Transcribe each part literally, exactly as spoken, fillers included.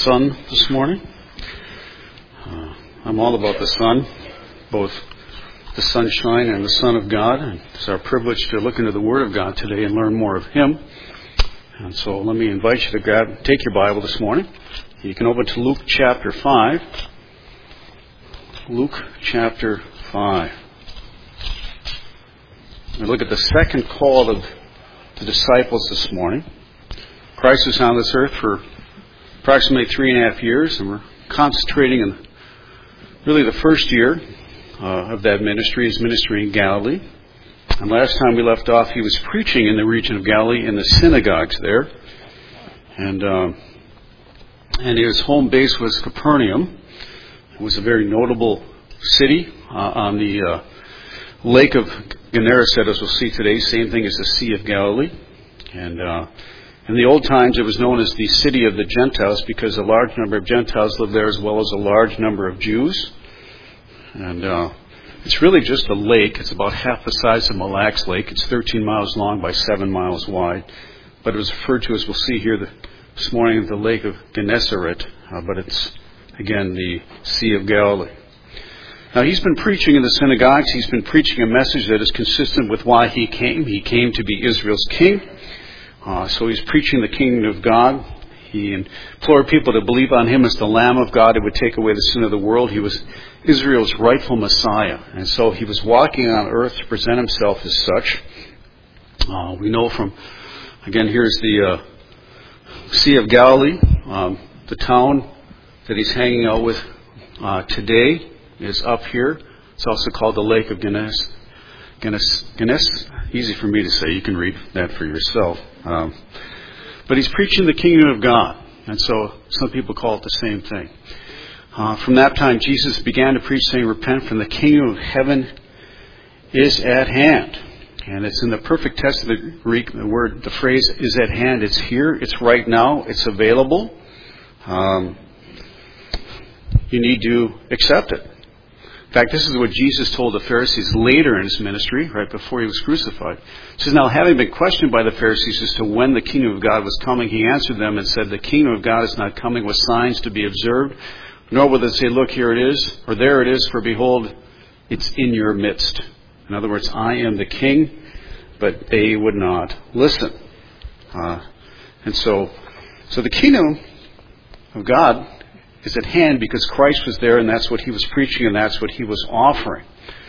sun this morning. Uh, I'm all about the sun, both the sunshine and the Son of God. And it's our privilege to look into the Word of God today and learn more of Him. And so let me invite you to grab, take your Bible this morning. You can open to Luke chapter five. Luke chapter five. We look at the second call of the disciples this morning. Christ was on this earth for approximately three and a half years, and we're concentrating in really the first year uh, of that ministry, his ministry in Galilee. And last time we left off, he was preaching in the region of Galilee in the synagogues there. And um, and his home base was Capernaum. It was a very notable city uh, on the uh, Lake of Gennesaret, as we'll see today. Same thing as the Sea of Galilee. And uh, in the old times, it was known as the City of the Gentiles because a large number of Gentiles lived there as well as a large number of Jews. And uh, it's really just a lake. It's about half the size of Mille Lacs Lake. It's thirteen miles long by seven miles wide. But it was referred to, as we'll see here this morning, the Lake of Gennesaret. Uh, but it's, again, the Sea of Galilee. Now, he's been preaching in the synagogues. He's been preaching a message that is consistent with why he came. He came to be Israel's king. Uh, so he's preaching the kingdom of God. He implored people to believe on him as the Lamb of God who would take away the sin of the world. He was Israel's rightful Messiah. And so he was walking on earth to present himself as such. Uh, we know from, again, here's the uh, Sea of Galilee. Um, the town that he's hanging out with uh, today is up here. It's also called the Lake of Gennesaret. Guinness, Guinness, easy for me to say. You can read that for yourself. Um, but he's preaching the kingdom of God, and so some people call it the same thing. Uh, from that time, Jesus began to preach, saying, "Repent, from the kingdom of heaven is at hand." And it's in the perfect tense of the Greek. The word, the phrase, "is at hand." It's here. It's right now. It's available. Um, you need to accept it. In fact, this is what Jesus told the Pharisees later in his ministry, right before he was crucified. He says, "Now, having been questioned by the Pharisees as to when the kingdom of God was coming, he answered them and said, 'The kingdom of God is not coming with signs to be observed, nor will they say, look, here it is, or there it is, for behold, it's in your midst.'" In other words, I am the king, but they would not listen. Uh, and so, so the kingdom of God is at hand because Christ was there, and that's what he was preaching, and that's what he was offering.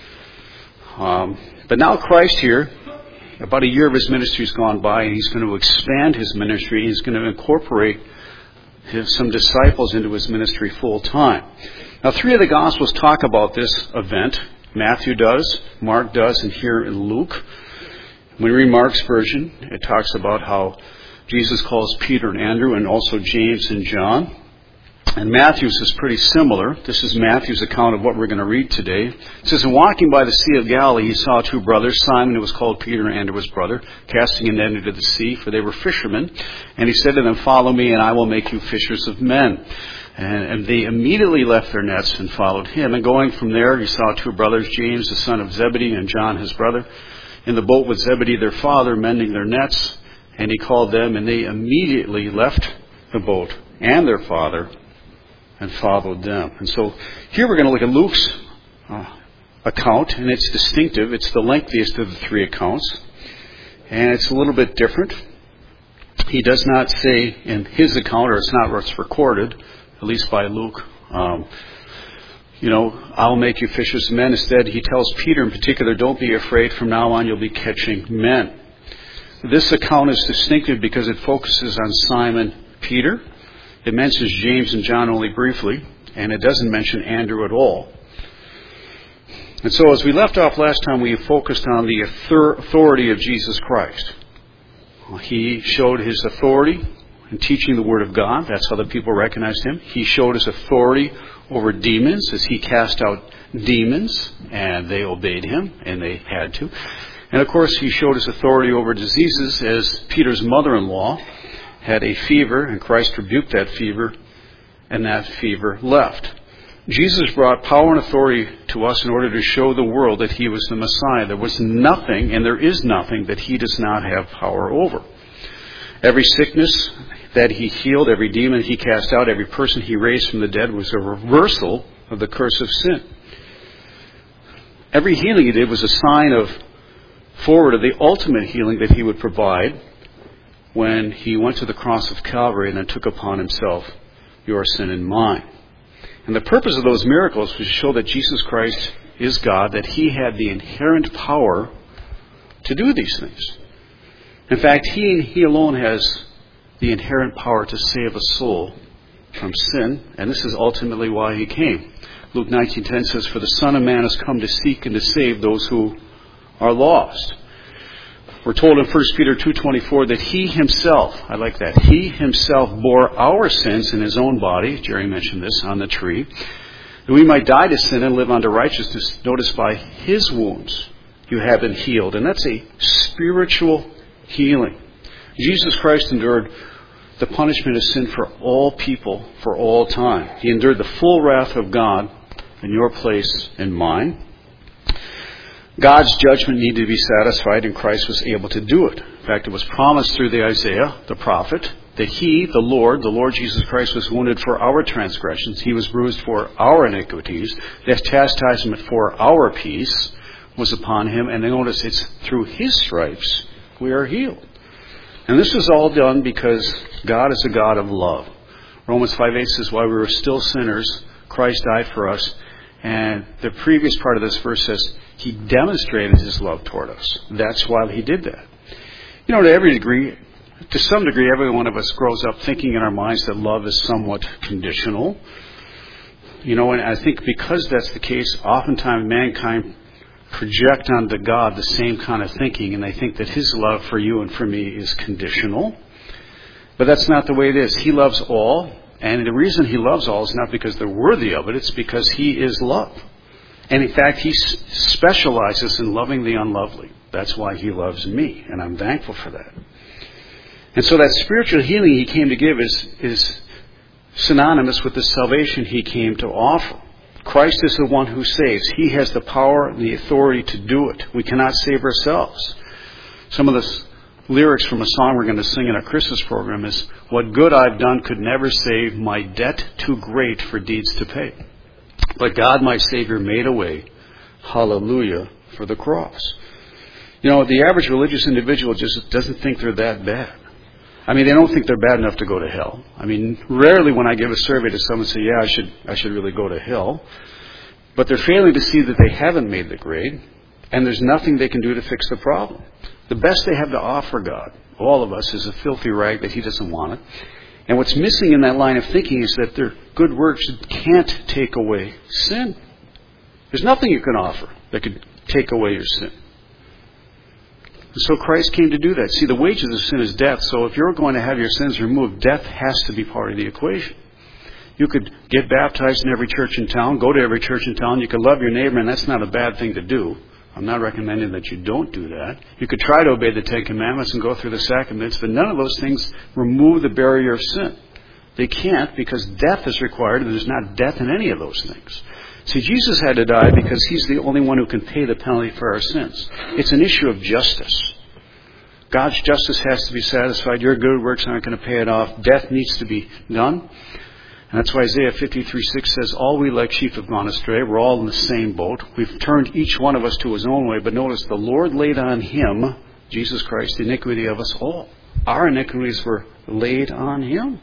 Um, but now Christ here, about a year of his ministry has gone by, and he's going to expand his ministry. He's going to incorporate his, some disciples into his ministry full time. Now, three of the Gospels talk about this event. Matthew does, Mark does, and here in Luke. When we read Mark's version, it talks about how Jesus calls Peter and Andrew, and also James and John. And Matthew's is pretty similar. This is Matthew's account of what we're going to read today. It says, "And walking by the Sea of Galilee, he saw two brothers, Simon, who was called Peter, and Andrew his brother, casting a net into the sea, for they were fishermen. And he said to them, 'Follow me, and I will make you fishers of men.' And, and they immediately left their nets and followed him. And going from there, he saw two brothers, James, the son of Zebedee, and John, his brother, in the boat with Zebedee, their father, mending their nets. And he called them, and they immediately left the boat and their father and followed them." And so here we're going to look at Luke's uh, account, and it's distinctive. It's the lengthiest of the three accounts, and it's a little bit different. He does not say in his account, or it's not where it's recorded, at least by Luke, um, you know, "I'll make you fishers of men." Instead, he tells Peter in particular, "Don't be afraid. From now on, you'll be catching men." This account is distinctive because it focuses on Simon Peter. It mentions James and John only briefly, and it doesn't mention Andrew at all. And so as we left off last time, we focused on the authority of Jesus Christ. He showed his authority in teaching the Word of God. That's how the people recognized him. He showed his authority over demons as he cast out demons, and they obeyed him, and they had to. And of course, he showed his authority over diseases as Peter's mother-in-law had a fever, and Christ rebuked that fever, and that fever left. Jesus brought power and authority to us in order to show the world that he was the Messiah. There was nothing, and there is nothing, that he does not have power over. Every sickness that he healed, every demon he cast out, every person he raised from the dead was a reversal of the curse of sin. Every healing he did was a sign of forward of the ultimate healing that he would provide when he went to the cross of Calvary and then took upon himself your sin and mine. And the purpose of those miracles was to show that Jesus Christ is God, that he had the inherent power to do these things. In fact, he and he alone has the inherent power to save a soul from sin, and this is ultimately why he came. Luke nineteen ten says, "For the Son of Man has come to seek and to save those who are lost." We're told in First Peter two twenty-four that he himself, I like that, he himself bore our sins in his own body, Jerry mentioned this, on the tree, that we might die to sin and live unto righteousness. Notice, by his wounds you have been healed. And that's a spiritual healing. Jesus Christ endured the punishment of sin for all people for all time. He endured the full wrath of God in your place and mine. God's judgment needed to be satisfied, and Christ was able to do it. In fact, it was promised through the Isaiah, the prophet, that he, the Lord, the Lord Jesus Christ, was wounded for our transgressions. He was bruised for our iniquities. The chastisement for our peace was upon him. And notice, it's through his stripes we are healed. And this was all done because God is a God of love. Romans five eight says, while we were still sinners, Christ died for us. And the previous part of this verse says, he demonstrated his love toward us. That's why he did that. You know, to every degree, to some degree, every one of us grows up thinking in our minds that love is somewhat conditional. You know, and I think because that's the case, oftentimes mankind project onto God the same kind of thinking, and they think that his love for you and for me is conditional. But that's not the way it is. He loves all, and the reason he loves all is not because they're worthy of it, it's because he is love. And in fact, he specializes in loving the unlovely. That's why he loves me, and I'm thankful for that. And so that spiritual healing he came to give is, is synonymous with the salvation he came to offer. Christ is the one who saves. He has the power and the authority to do it. We cannot save ourselves. Some of the lyrics from a song we're going to sing in our Christmas program is, what good I've done could never save, my debt too great for deeds to pay. But God, my Savior, made a way, hallelujah, for the cross. You know, the average religious individual just doesn't think they're that bad. I mean, they don't think they're bad enough to go to hell. I mean, rarely when I give a survey to someone say, yeah, I should I should really go to hell. But they're failing to see that they haven't made the grade, and there's nothing they can do to fix the problem. The best they have to offer God, all of us, is a filthy rag that he doesn't want it. And what's missing in that line of thinking is that their good works can't take away sin. There's nothing you can offer that could take away your sin. And so Christ came to do that. See, the wages of sin is death. So if you're going to have your sins removed, death has to be part of the equation. You could get baptized in every church in town, go to every church in town. You could love your neighbor, and that's not a bad thing to do. I'm not recommending that you don't do that. You could try to obey the Ten Commandments and go through the sacraments, but none of those things remove the barrier of sin. They can't, because death is required, and there's not death in any of those things. See, Jesus had to die because he's the only one who can pay the penalty for our sins. It's an issue of justice. God's justice has to be satisfied. Your good works aren't going to pay it off. Death needs to be done. And that's why Isaiah fifty-three six says, all we like sheep have gone astray. We're all in the same boat. We've turned each one of us to his own way. But notice, the Lord laid on him, Jesus Christ, the iniquity of us all. Our iniquities were laid on him.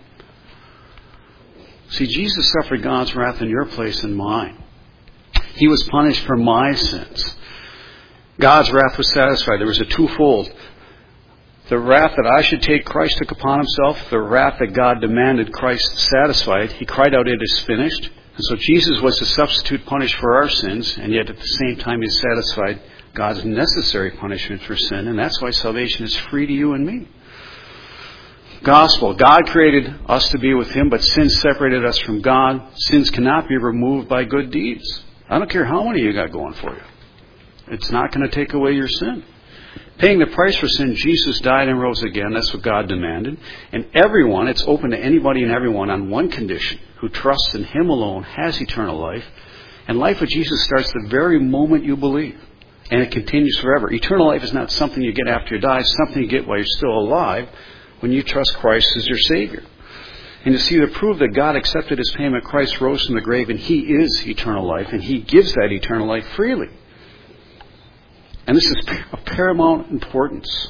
See, Jesus suffered God's wrath in your place and mine. He was punished for my sins. God's wrath was satisfied. There was a twofold. The wrath that I should take, Christ took upon himself. The wrath that God demanded, Christ satisfied. He cried out, it is finished. And so Jesus was the substitute punished for our sins, and yet at the same time he satisfied God's necessary punishment for sin. And that's why salvation is free to you and me. Gospel. God created us to be with him, but sin separated us from God. Sins cannot be removed by good deeds. I don't care how many you got going for you. It's not going to take away your sin. Paying the price for sin, Jesus died and rose again. That's what God demanded. And everyone, it's open to anybody and everyone on one condition, who trusts in him alone, has eternal life. And life with Jesus starts the very moment you believe. And it continues forever. Eternal life is not something you get after you die. It's something you get while you're still alive. when you trust Christ as your Savior. And you see, to prove that God accepted His payment, Christ rose from the grave, and He is eternal life, and He gives that eternal life freely. And this is of paramount importance.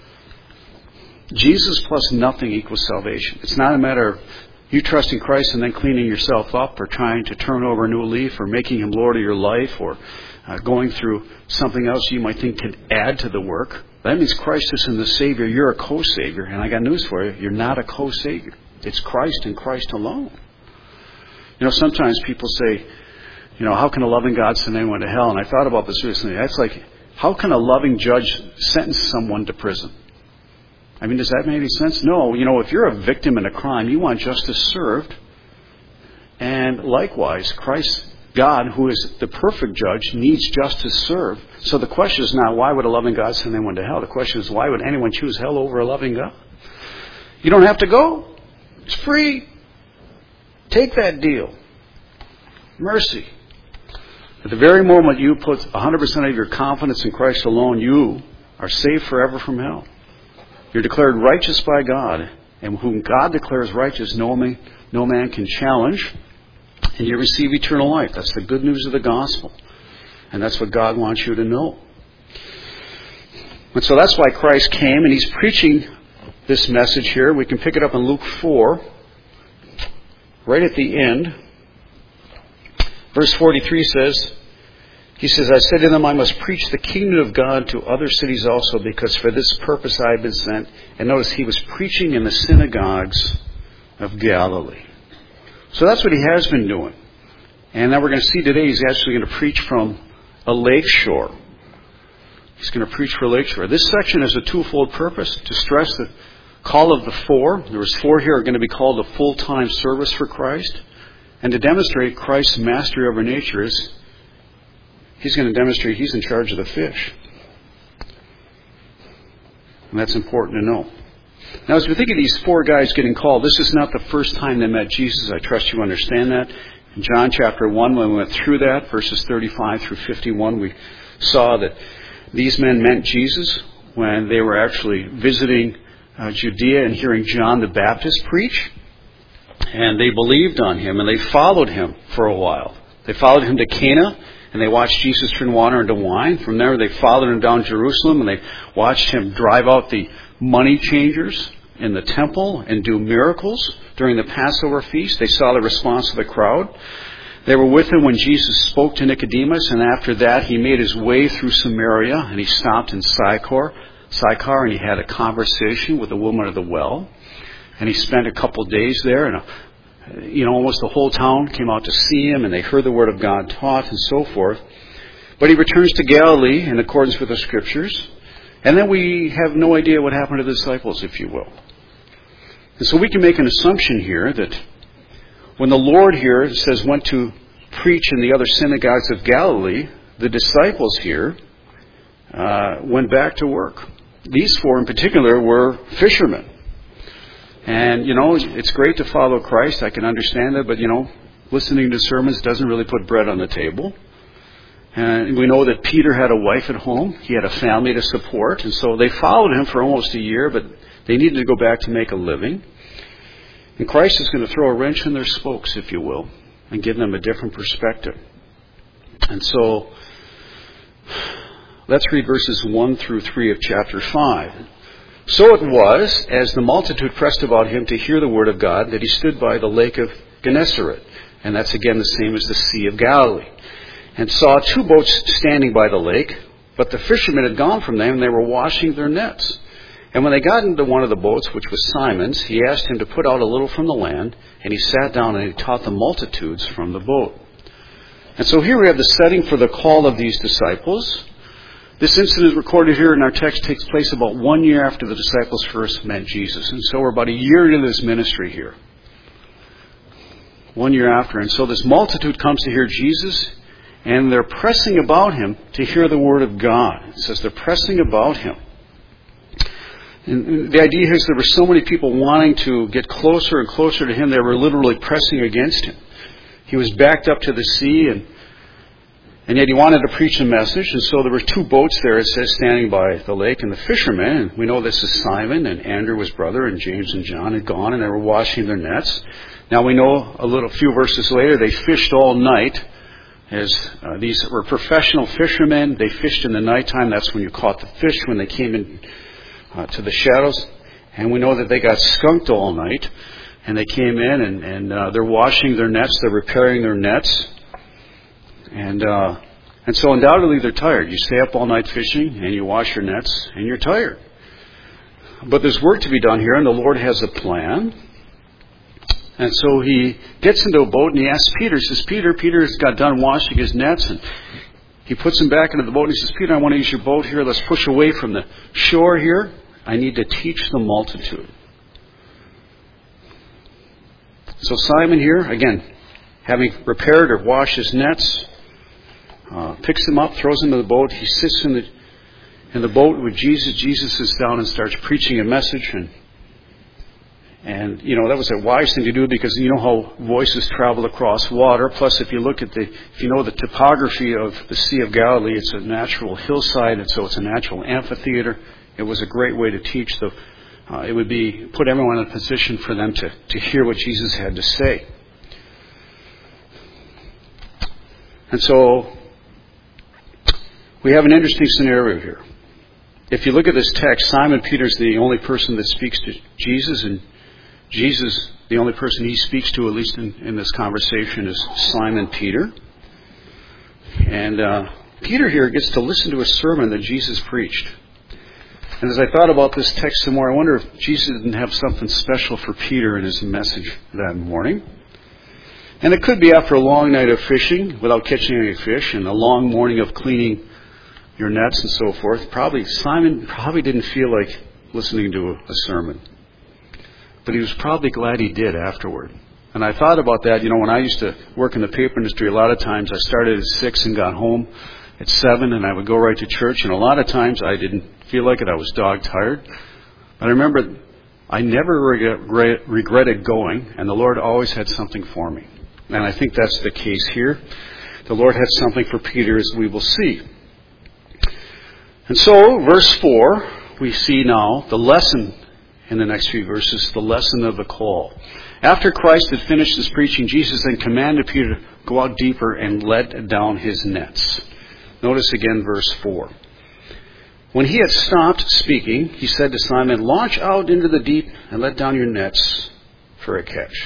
Jesus plus nothing equals salvation. It's not a matter of you trusting Christ and then cleaning yourself up, or trying to turn over a new leaf, or making Him Lord of your life, or uh, going through something else you might think can add to the work. That means Christ isn't the Savior. You're a co-Savior. And I got news for you. You're not a co-Savior. It's Christ and Christ alone. You know, sometimes people say, you know, how can a loving God send anyone to hell? And I thought about this recently. That's like, how can a loving judge sentence someone to prison? I mean, does that make any sense? No. You know, if you're a victim in a crime, you want justice served. And likewise, Christ, God, who is the perfect judge, needs justice served. So the question is not, why would a loving God send anyone to hell? The question is, why would anyone choose hell over a loving God? You don't have to go. It's free. Take that deal. Mercy. At the very moment you put one hundred percent of your confidence in Christ alone, you are saved forever from hell. You're declared righteous by God, and whom God declares righteous, no man, no man can challenge, and you receive eternal life. That's the good news of the gospel. And that's what God wants you to know. And so that's why Christ came, and He's preaching this message here. We can pick it up in Luke four, right at the end. Verse forty-three says, He says, I said to them, I must preach the kingdom of God to other cities also, because for this purpose I have been sent. And notice He was preaching in the synagogues of Galilee. So that's what He has been doing. And now we're going to see today He's actually going to preach from a lake shore. He's going to preach for a lake shore. This section has a twofold purpose: to stress the call of the four. There was four here are going to be called a full-time service for Christ. And to demonstrate Christ's mastery over nature is He's going to demonstrate He's in charge of the fish. And that's important to know. Now, as we think of these four guys getting called, this is not the first time they met Jesus. I trust you understand that. In John chapter one, when we went through that, verses thirty-five through fifty-one, we saw that these men met Jesus when they were actually visiting uh, Judea and hearing John the Baptist preach. And they believed on Him, and they followed Him for a while. They followed Him to Cana, and they watched Jesus turn water into wine. From there, they followed Him down Jerusalem, and they watched Him drive out the money changers in the temple and do miracles during the Passover feast. They saw the response of the crowd. They were with Him when Jesus spoke to Nicodemus, and after that, He made His way through Samaria, and He stopped in Sychar, Sychar, and He had a conversation with the woman of the well. And He spent a couple of days there, and a, you know, almost the whole town came out to see Him, and they heard the Word of God taught and so forth. But He returns to Galilee in accordance with the Scriptures, and then we have no idea what happened to the disciples, if you will. And so we can make an assumption here that when the Lord here says went to preach in the other synagogues of Galilee, the disciples here uh, went back to work. These four in particular were fishermen. And, you know, it's great to follow Christ. I can understand that. But, you know, listening to sermons doesn't really put bread on the table. And we know that Peter had a wife at home. He had a family to support. And so they followed Him for almost a year, but they needed to go back to make a living. And Christ is going to throw a wrench in their spokes, if you will, and give them a different perspective. And so let's read verses one through three of chapter five. So it was, as the multitude pressed about Him to hear the word of God, that He stood by the lake of Gennesaret. And that's again the same as the Sea of Galilee. And saw two boats standing by the lake, but the fishermen had gone from them, and they were washing their nets. And when they got into one of the boats, which was Simon's, He asked him to put out a little from the land, and He sat down and He taught the multitudes from the boat. And so here we have the setting for the call of these disciples. This incident recorded here in our text takes place about one year after the disciples first met Jesus. And so we're about a year into this ministry here. One year after. And so this multitude comes to hear Jesus, and they're pressing about Him to hear the Word of God. It says they're pressing about Him. And the idea is there were so many people wanting to get closer and closer to Him, they were literally pressing against Him. He was backed up to the sea, and And yet he wanted to preach a message, and so there were two boats there, it says, standing by the lake, and the fishermen, and we know this is Simon, and Andrew, his brother, and James and John had gone, and they were washing their nets. Now we know a little few verses later, they fished all night, as uh, these were professional fishermen. They fished in the nighttime. That's when you caught the fish, when they came in uh, to the shadows. And we know that they got skunked all night, and they came in, and, and uh, they're washing their nets, they're repairing their nets. And uh, and so undoubtedly they're tired. You stay up all night fishing and you wash your nets and you're tired. But there's work to be done here, and the Lord has a plan. And so he gets into a boat and he asks Peter, he says, Peter, Peter's got done washing his nets, and he puts him back into the boat and he says, Peter, I want to use your boat here. Let's push away from the shore here. I need to teach the multitude. So Simon here, again, having repaired or washed his nets, Uh, picks him up, throws him in the boat. He sits in the in the boat with Jesus. Jesus sits down and starts preaching a message. And, and you know, that was a wise thing to do, because you know how voices travel across water. Plus, if you look at the, if you know the topography of the Sea of Galilee, it's a natural hillside, and so it's a natural amphitheater. It was a great way to teach. The, uh, it would be put everyone in a position for them to, to hear what Jesus had to say. And so we have an interesting scenario here. If you look at this text, Simon Peter's the only person that speaks to Jesus, and Jesus, the only person he speaks to, at least in, in this conversation, is Simon Peter. And uh, Peter here gets to listen to a sermon that Jesus preached. And as I thought about this text some more, I wonder if Jesus didn't have something special for Peter in his message that morning. And it could be after a long night of fishing without catching any fish, and a long morning of cleaning your nets and so forth. Probably Simon probably didn't feel like listening to a, a sermon, but he was probably glad he did afterward. And I thought about that. You know, when I used to work in the paper industry, a lot of times I started at six and got home at seven, and I would go right to church. And a lot of times I didn't feel like it. I was dog tired. But I remember I never regret, regretted going, and the Lord always had something for me. And I think that's the case here. The Lord had something for Peter, as we will see. And so, verse four, we see now the lesson in the next few verses, the lesson of the call. After Christ had finished his preaching, Jesus then commanded Peter to go out deeper and let down his nets. Notice again verse four. When he had stopped speaking, he said to Simon, launch out into the deep and let down your nets for a catch.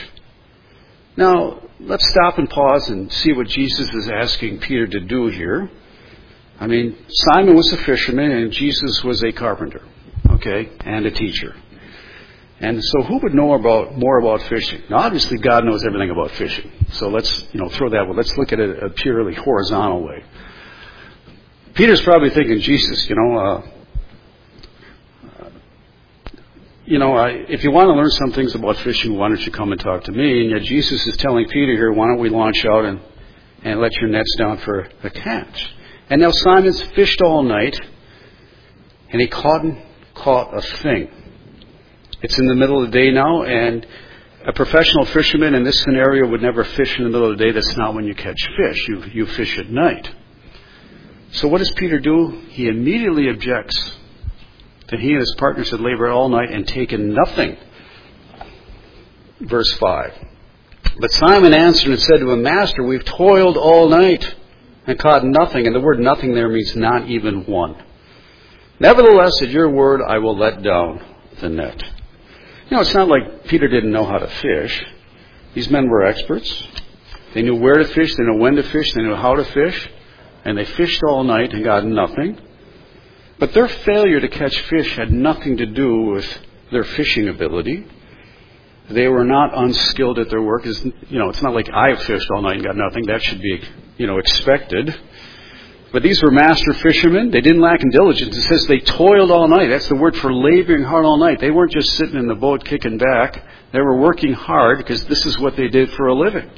Now, let's stop and pause and see what Jesus is asking Peter to do here. I mean, Simon was a fisherman and Jesus was a carpenter, okay, and a teacher. And so who would know about more about fishing? Now, obviously, God knows everything about fishing. So let's, you know, throw that away. Let's look at it a purely horizontal way. Peter's probably thinking, Jesus, you know, uh, uh, you know, I, if you want to learn some things about fishing, why don't you come and talk to me? And yet Jesus is telling Peter here, why don't we launch out and, and let your nets down for a catch? And now Simon's fished all night, and he caught, caught a thing. It's in the middle of the day now, and a professional fisherman in this scenario would never fish in the middle of the day. That's not when you catch fish. You, you fish at night. So what does Peter do? He immediately objects that he and his partners had labored all night and taken nothing. Verse five. But Simon answered and said to him, Master, we've toiled all night and caught nothing. And the word nothing there means not even one. Nevertheless, at your word, I will let down the net. You know, it's not like Peter didn't know how to fish. These men were experts. They knew where to fish. They knew when to fish. They knew how to fish. And they fished all night and got nothing. But their failure to catch fish had nothing to do with their fishing ability. They were not unskilled at their work. It's, you know, it's not like I fished all night and got nothing. That should be, you know, expected. But these were master fishermen. They didn't lack in diligence. It says they toiled all night. That's the word for laboring hard all night. They weren't just sitting in the boat kicking back. They were working hard because this is what they did for a living.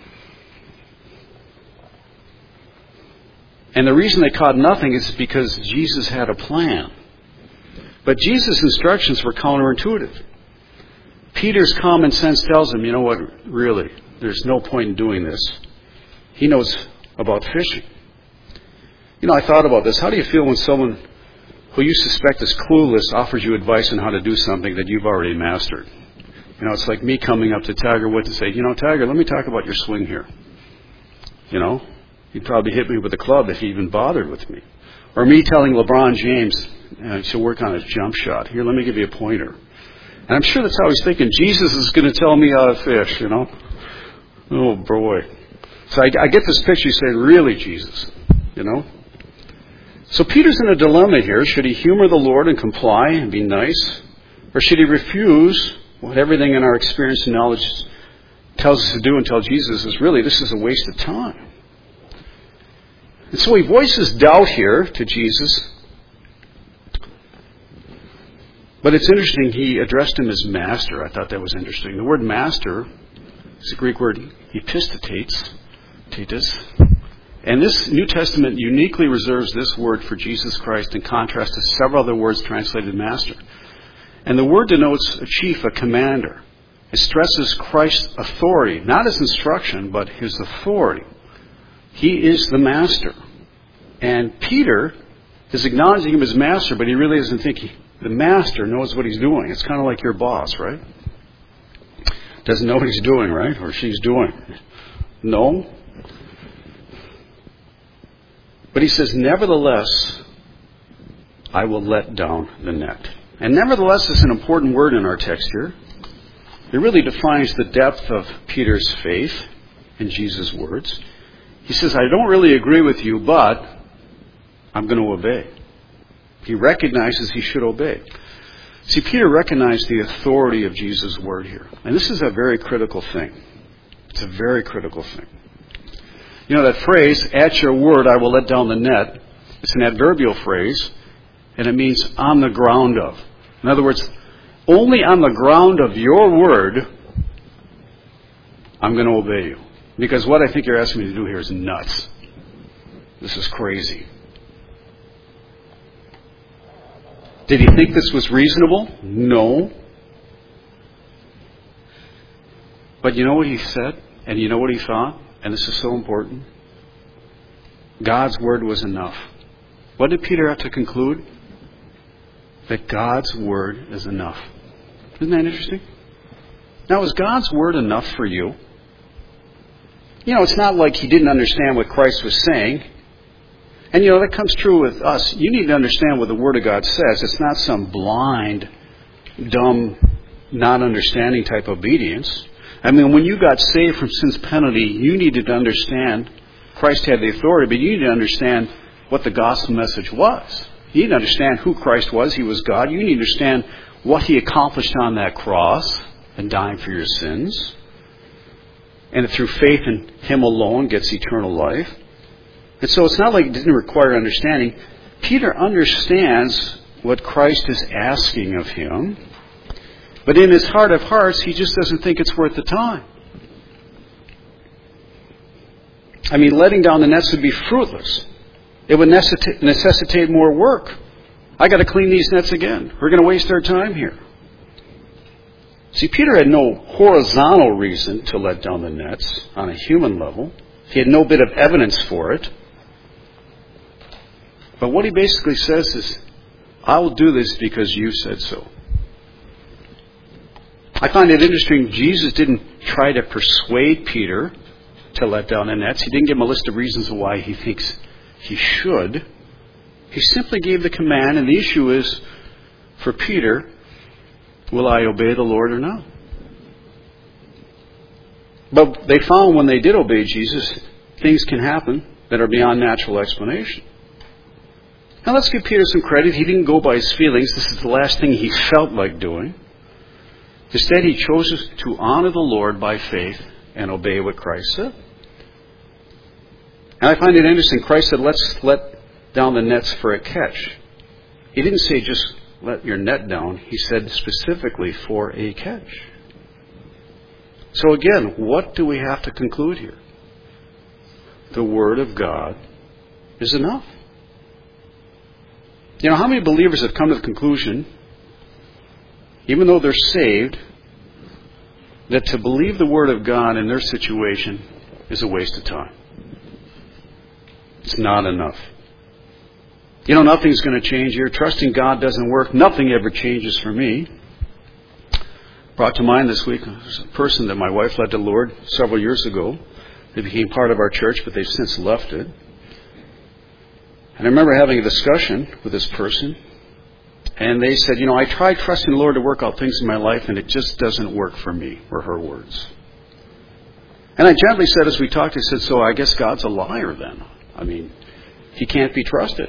And the reason they caught nothing is because Jesus had a plan. But Jesus' instructions were counterintuitive. Peter's common sense tells him, you know what, really, there's no point in doing this. He knows about fishing. You know, I thought about this. How do you feel when someone who you suspect is clueless offers you advice on how to do something that you've already mastered? You know, it's like me coming up to Tiger Woods and say, you know, Tiger, let me talk about your swing here. You know, he'd probably hit me with a club if he even bothered with me. Or me telling LeBron James uh, to work on his jump shot. Here, let me give you a pointer. And I'm sure that's how he's thinking. Jesus is going to tell me how to fish, you know. Oh, boy. So I, I get this picture, you say, really, Jesus, you know. So Peter's in a dilemma here. Should he humor the Lord and comply and be nice? Or should he refuse what everything in our experience and knowledge tells us to do and tell Jesus is really, this is a waste of time? And so he voices doubt here to Jesus. But it's interesting, he addressed him as master. I thought that was interesting. The word master is the Greek word epistates, tetas. And this New Testament uniquely reserves this word for Jesus Christ in contrast to several other words translated master. And the word denotes a chief, a commander. It stresses Christ's authority, not his instruction, but his authority. He is the master. And Peter is acknowledging him as master, but he really doesn't think he, the master knows what he's doing. It's kind of like your boss, right? Doesn't know what he's doing, right? Or she's doing. No. But he says, nevertheless, I will let down the net. And nevertheless is an important word in our text here. It really defines the depth of Peter's faith in Jesus' words. He says, I don't really agree with you, but I'm going to obey. He recognizes he should obey. See, Peter recognized the authority of Jesus' word here. And this is a very critical thing. It's a very critical thing. You know that phrase, at your word I will let down the net, it's an adverbial phrase, and it means on the ground of. In other words, only on the ground of your word, I'm going to obey you. Because what I think you're asking me to do here is nuts. This is crazy. Did he think this was reasonable? No. But you know what he said? And you know what he thought? And this is so important. God's word was enough. What did Peter have to conclude? That God's word is enough. Isn't that interesting? Now, is God's word enough for you? You know, it's not like he didn't understand what Christ was saying. And, you know, that comes true with us. You need to understand what the Word of God says. It's not some blind, dumb, not understanding type obedience. I mean, when you got saved from sin's penalty, you needed to understand Christ had the authority, but you need to understand what the gospel message was. You need to understand who Christ was. He was God. You need to understand what he accomplished on that cross and dying for your sins. And that through faith in him alone gets eternal life. And so it's not like it didn't require understanding. Peter understands what Christ is asking of him. But in his heart of hearts, he just doesn't think it's worth the time. I mean, letting down the nets would be fruitless. It would necessitate, necessitate more work. I got to clean these nets again. We're going to waste our time here. See, Peter had no horizontal reason to let down the nets on a human level. He had no bit of evidence for it. But what he basically says is, I will do this because you said so. I find it interesting, Jesus didn't try to persuade Peter to let down the nets. He didn't give him a list of reasons why he thinks he should. He simply gave the command, and the issue is, for Peter, will I obey the Lord or not? But they found when they did obey Jesus, things can happen that are beyond natural explanation. Now let's give Peter some credit. He didn't go by his feelings. This is the last thing he felt like doing. Instead, he chose to honor the Lord by faith and obey what Christ said. And I find it interesting. Christ said, let's let down the nets for a catch. He didn't say just let your net down. He said specifically for a catch. So again, what do we have to conclude here? The Word of God is enough. You know, how many believers have come to the conclusion, even though they're saved, that to believe the Word of God in their situation is a waste of time? It's not enough. You know, nothing's going to change here. Trusting God doesn't work. Nothing ever changes for me. Brought to mind this week, there's a person that my wife led to the Lord several years ago. They became part of our church, but they've since left it. And I remember having a discussion with this person, and they said, you know, I tried trusting the Lord to work out things in my life, and it just doesn't work for me, were her words. And I gently said, as we talked, I said, so I guess God's a liar then. I mean, he can't be trusted.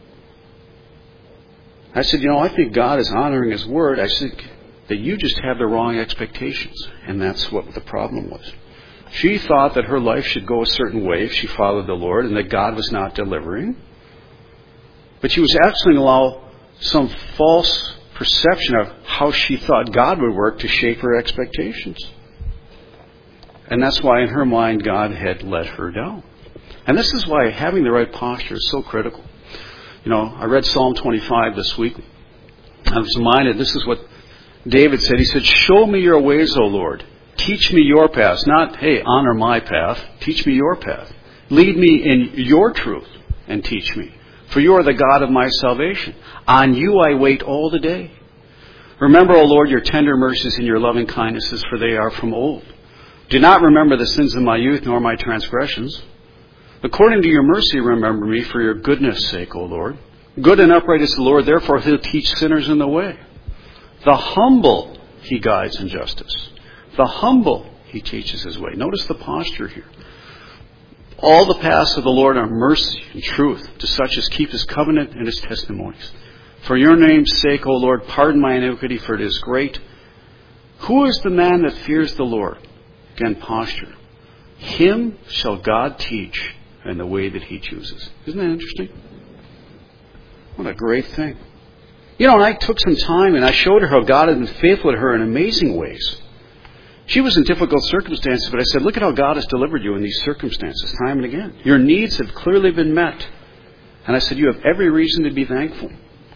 I said, you know, I think God is honoring his word. I said that you just have the wrong expectations. And that's what the problem was. She thought that her life should go a certain way if she followed the Lord and that God was not delivering. But she was actually allowing some false perception of how she thought God would work to shape her expectations. And that's why in her mind God had let her down. And this is why having the right posture is so critical. You know, I read Psalm twenty-five this week. I was reminded, this is what David said. He said, show me your ways, O Lord. Teach me your paths. Not, hey, honor my path. Teach me your path. Lead me in your truth and teach me. For you are the God of my salvation. On you I wait all the day. Remember, O Lord, your tender mercies and your loving kindnesses, for they are from old. Do not remember the sins of my youth, nor my transgressions. According to your mercy, remember me for your goodness' sake, O Lord. Good and upright is the Lord, therefore he'll teach sinners in the way. The humble he guides in justice. The humble he teaches his way. Notice the posture here. All the paths of the Lord are mercy and truth to such as keep his covenant and his testimonies. For your name's sake, O Lord, pardon my iniquity, for it is great. Who is the man that fears the Lord? Again, posture. Him shall God teach in the way that he chooses. Isn't that interesting? What a great thing. You know, and I took some time and I showed her how God had been faithful to her in amazing ways. She was in difficult circumstances, but I said, look at how God has delivered you in these circumstances time and again. Your needs have clearly been met. And I said, you have every reason to be thankful.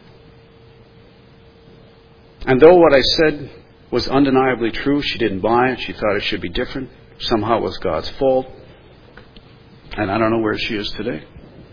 And though what I said was undeniably true, she didn't buy it. She thought it should be different. Somehow it was God's fault. And I don't know where she is today.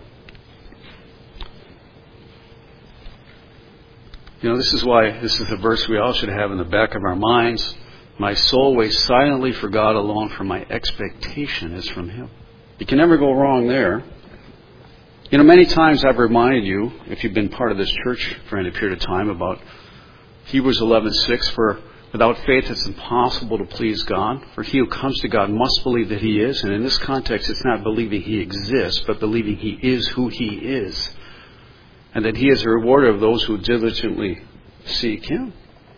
You know, this is why this is a verse we all should have in the back of our minds. My soul waits silently for God alone, for my expectation is from him. You can never go wrong there. You know, many times I've reminded you, if you've been part of this church for any period of time, about Hebrews eleven six, for without faith it's impossible to please God. For he who comes to God must believe that he is. And in this context, it's not believing he exists, but believing he is who he is. And that he is a rewarder of those who diligently seek him.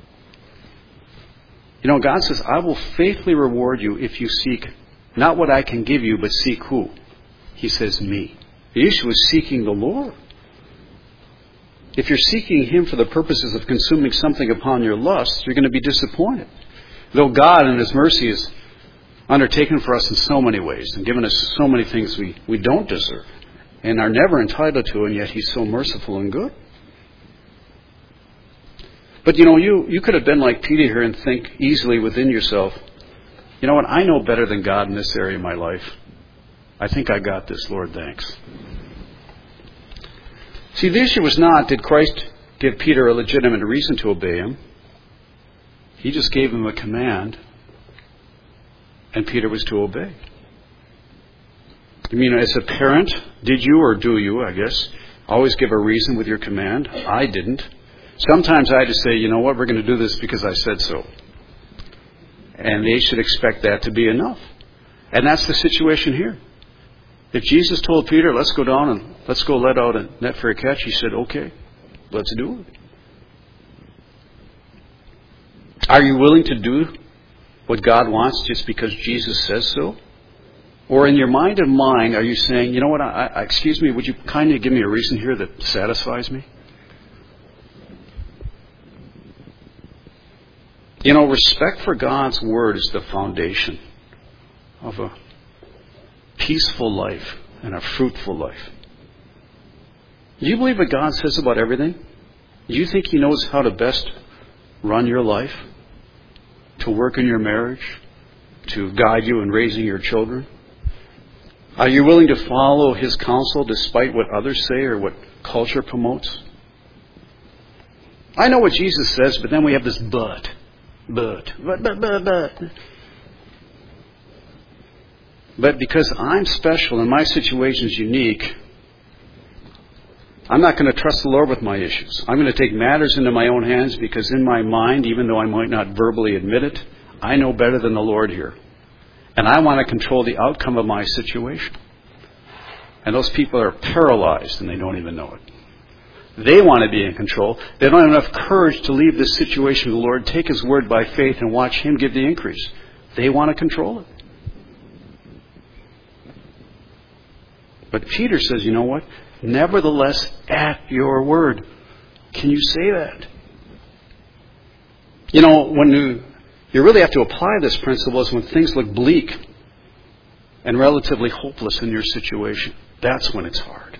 You know, God says, I will faithfully reward you if you seek not what I can give you, but seek who? He says, me. The issue is seeking the Lord. If you're seeking him for the purposes of consuming something upon your lust, you're going to be disappointed. Though God in his mercy has undertaken for us in so many ways and given us so many things we, we don't deserve and are never entitled to, and yet he's so merciful and good. But you know, you, you could have been like Peter here and think easily within yourself, you know what, I know better than God in this area of my life. I think I got this, Lord, thanks. See, the issue was not, did Christ give Peter a legitimate reason to obey him? He just gave him a command, and Peter was to obey. You mean, as a parent, did you, or do you, I guess, always give a reason with your command? I didn't. Sometimes I just say, you know what, we're going to do this because I said so. And they should expect that to be enough. And that's the situation here. If Jesus told Peter, let's go down and let's go let out a net for a catch, he said, okay, let's do it. Are you willing to do what God wants just because Jesus says so? Or in your mind and mind, are you saying, you know what, I, I, excuse me, would you kindly give me a reason here that satisfies me? You know, respect for God's word is the foundation of a peaceful life and a fruitful life. Do you believe what God says about everything? Do you think he knows how to best run your life? To work in your marriage? To guide you in raising your children? Are you willing to follow His counsel despite what others say or what culture promotes? I know what Jesus says, but then we have this but. But. But, but, but, but. But because I'm special and my situation is unique, I'm not going to trust the Lord with my issues. I'm going to take matters into my own hands because in my mind, even though I might not verbally admit it, I know better than the Lord here. And I want to control the outcome of my situation. And those people are paralyzed and they don't even know it. They want to be in control. They don't have enough courage to leave this situation to the Lord, take His word by faith, and watch Him give the increase. They want to control it. But Peter says, you know what? Nevertheless, at your word. Can you say that? You know, when you, you really have to apply this principle is when things look bleak and relatively hopeless in your situation. That's when it's hard.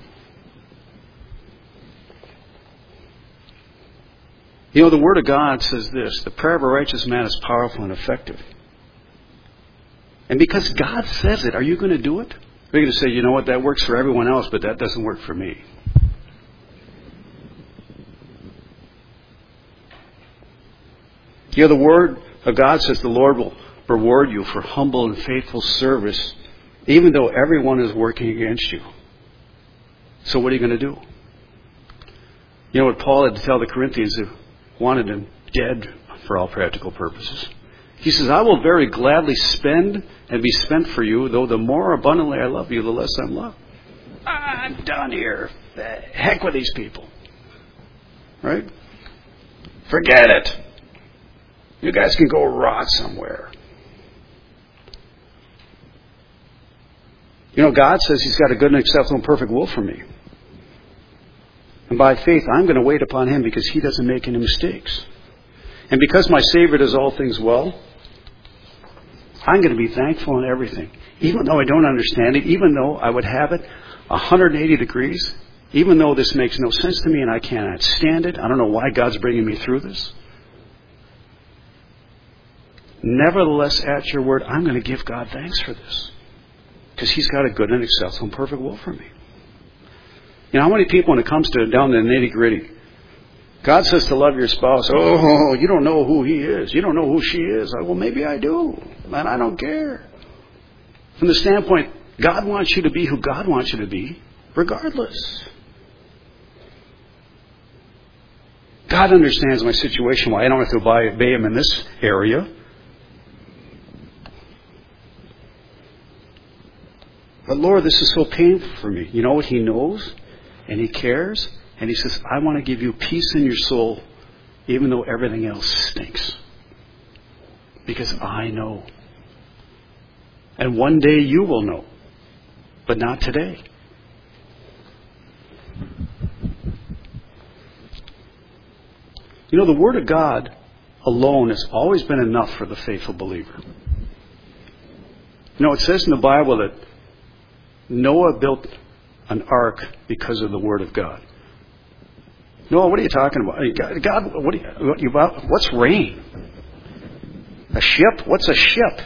You know, the Word of God says this: the prayer of a righteous man is powerful and effective. And because God says it, are you going to do it? Or are you going to say, you know what, that works for everyone else, but that doesn't work for me? You know, the Word of God says the Lord will reward you for humble and faithful service, even though everyone is working against you. So what are you going to do? You know what Paul had to tell the Corinthians who wanted him dead for all practical purposes? He says, I will very gladly spend and be spent for you, though the more abundantly I love you, the less I'm loved. I'm done here. The heck with these people. Right? Forget it. You guys can go rot somewhere. You know, God says He's got a good and acceptable and perfect will for me. And by faith, I'm going to wait upon Him because He doesn't make any mistakes. And because my Savior does all things well, I'm going to be thankful in everything. Even though I don't understand it, even though I would have it one hundred eighty degrees, even though this makes no sense to me and I cannot stand it, I don't know why God's bringing me through this. Nevertheless, at your word, I'm going to give God thanks for this. Because He's got a good and acceptable and perfect will for me. You know, how many people, when it comes to down to the nitty gritty, God says to love your spouse, oh, you don't know who he is. You don't know who she is. I, well, maybe I do. And I don't care. From the standpoint, God wants you to be who God wants you to be, regardless. God understands my situation, why I don't have to obey Him in this area. But Lord, this is so painful for me. You know what? He knows and He cares. And He says, I want to give you peace in your soul, even though everything else stinks. Because I know. And one day you will know. But not today. You know, the Word of God alone has always been enough for the faithful believer. You know, it says in the Bible that Noah built an ark because of the Word of God. No, what are you talking about? God, what are you, what you about? What's rain? A ship? What's a ship?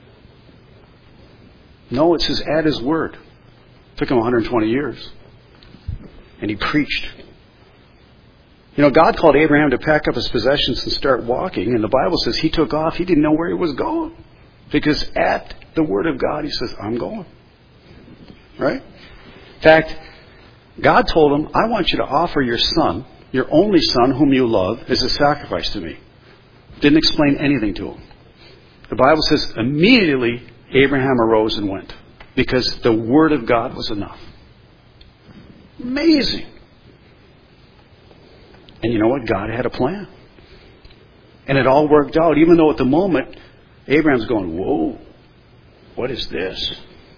No, it says at His word. It took Him one hundred twenty years. And He preached. You know, God called Abraham to pack up his possessions and start walking. And the Bible says he took off. He didn't know where he was going. Because at the word of God, He says, I'm going. Right? In fact, God told him, I want you to offer your son, your only son whom you love, as a sacrifice to me. Didn't explain anything to him. The Bible says immediately Abraham arose and went. Because the Word of God was enough. Amazing. And you know what? God had a plan. And it all worked out. Even though at the moment, Abraham's going, whoa, what is this?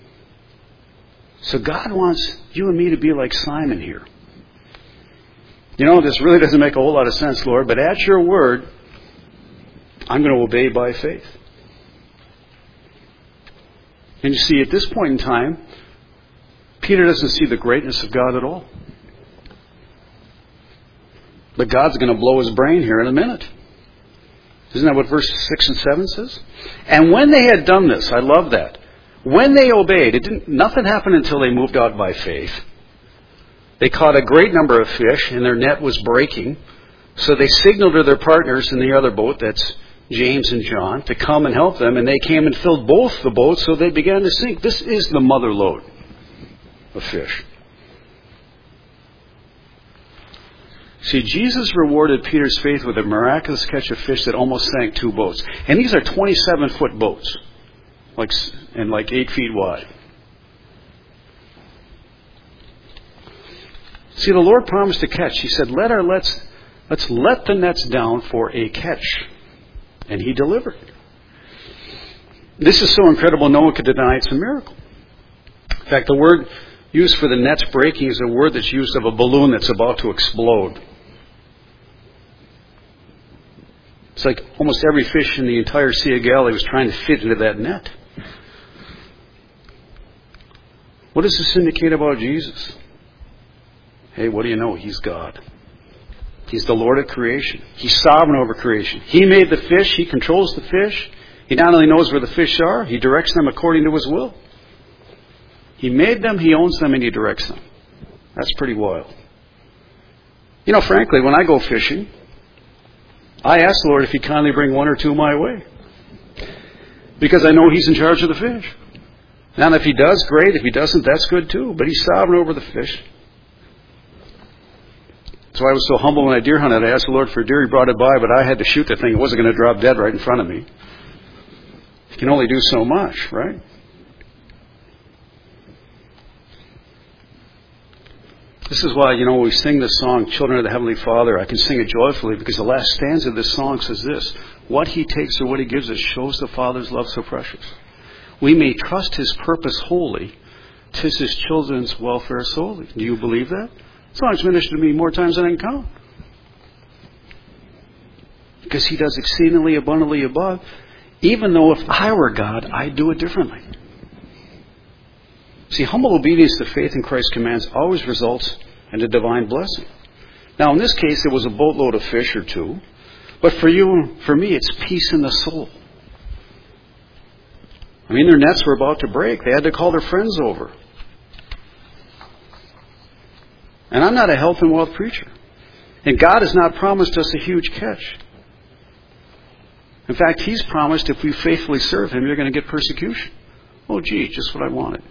So God wants you and me to be like Simon here. You know, this really doesn't make a whole lot of sense, Lord, but at your word, I'm going to obey by faith. And you see, at this point in time, Peter doesn't see the greatness of God at all. But God's going to blow his brain here in a minute. Isn't that what verse six and seven says? And when they had done this, I love that. When they obeyed, it didn't, nothing happened until they moved out by faith. They caught a great number of fish, and their net was breaking. So they signaled to their partners in the other boat, that's James and John, to come and help them, and they came and filled both the boats, so they began to sink. This is the mother lode of fish. See, Jesus rewarded Peter's faith with a miraculous catch of fish that almost sank two boats. And these are twenty-seven foot boats, like and like eight feet wide. See, the Lord promised to catch. He said, let our let's let's let the nets down for a catch. And he delivered. This is so incredible, no one could deny it's a miracle. In fact, the word used for the nets breaking is a word that's used of a balloon that's about to explode. It's like almost every fish in the entire Sea of Galilee was trying to fit into that net. What does this indicate about Jesus? Hey, what do you know? He's God. He's the Lord of creation. He's sovereign over creation. He made the fish. He controls the fish. He not only knows where the fish are, he directs them according to his will. He made them, he owns them, and he directs them. That's pretty wild. You know, frankly, when I go fishing, I ask the Lord if he'd kindly bring one or two my way. Because I know he's in charge of the fish. Now, if he does, great. If he doesn't, that's good too. But he's sovereign over the fish. So I was so humble when I deer hunted. I asked the Lord for a deer. He brought it by, but I had to shoot the thing. It wasn't going to drop dead right in front of me. You can only do so much, right? This is why, you know, when we sing this song, Children of the Heavenly Father, I can sing it joyfully because the last stanza of this song says this: what he takes or what he gives us shows the Father's love so precious. We may trust his purpose wholly, 'tis his children's welfare solely. Do you believe that? The song's ministered to me more times than I can count. Because he does exceedingly abundantly above, even though if I were God, I'd do it differently. See, humble obedience to faith in Christ's commands always results in a divine blessing. Now, in this case, it was a boatload of fish or two. But for you, for me, it's peace in the soul. I mean, their nets were about to break. They had to call their friends over. And I'm not a health and wealth preacher. And God has not promised us a huge catch. In fact, he's promised if we faithfully serve him, you're going to get persecution. Oh, gee, just what I wanted.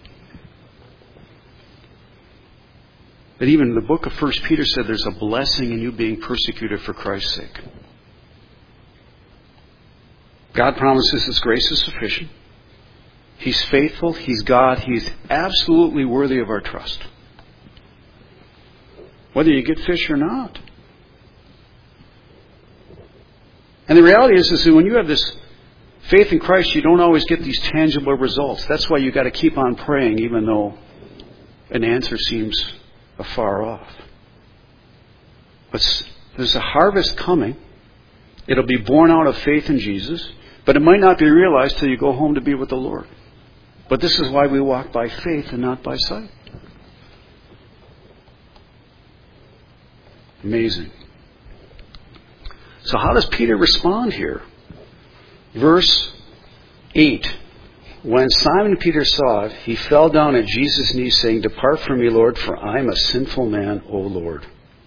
But even the book of First Peter said there's a blessing in you being persecuted for Christ's sake. God promises his grace is sufficient. He's faithful. He's God. He's absolutely worthy of our trust. Whether you get fish or not. And the reality is, is that when you have this faith in Christ, you don't always get these tangible results. That's why you've got to keep on praying, even though an answer seems afar off. But there's a harvest coming. It'll be born out of faith in Jesus, but it might not be realized till you go home to be with the Lord. But this is why we walk by faith and not by sight. Amazing. So how does Peter respond here? Verse eight. When Simon Peter saw it, he fell down at Jesus' knees, saying, "Depart from me, Lord, for I am a sinful man, O Lord."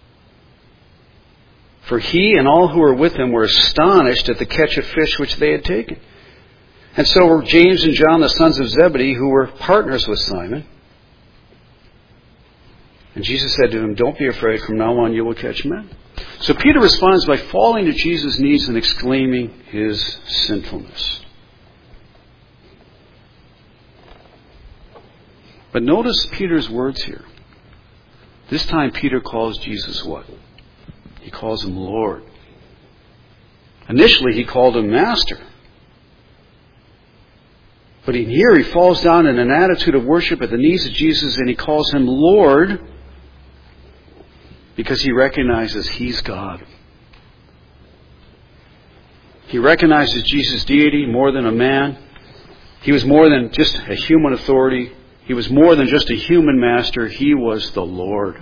For he and all who were with him were astonished at the catch of fish which they had taken. And so were James and John, the sons of Zebedee, who were partners with Simon. And Jesus said to him, "Don't be afraid. From now on you will catch men." So Peter responds by falling to Jesus' knees and exclaiming his sinfulness. But notice Peter's words here. This time Peter calls Jesus what? He calls him Lord. Initially he called him Master. But in here he falls down in an attitude of worship at the knees of Jesus and he calls him Lord because he recognizes he's God. He recognizes Jesus' deity more than a man. He was more than just a human authority. He was more than just a human master. He was the Lord.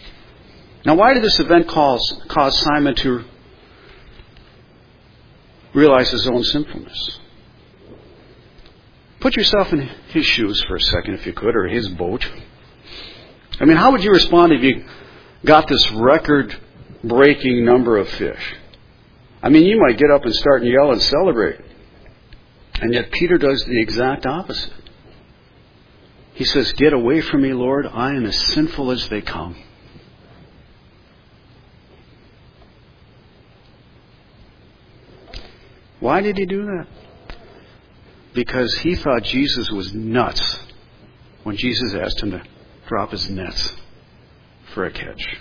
Now, why did this event cause, cause Simon to realize his own sinfulness. Put yourself in his shoes for a second, if you could, or his boat. I mean, how would you respond if you got this record-breaking number of fish? I mean, you might get up and start and yell and celebrate. And yet Peter does the exact opposite. He says, "Get away from me, Lord. I am as sinful as they come." Why did he do that? Because he thought Jesus was nuts when Jesus asked him to drop his nets for a catch.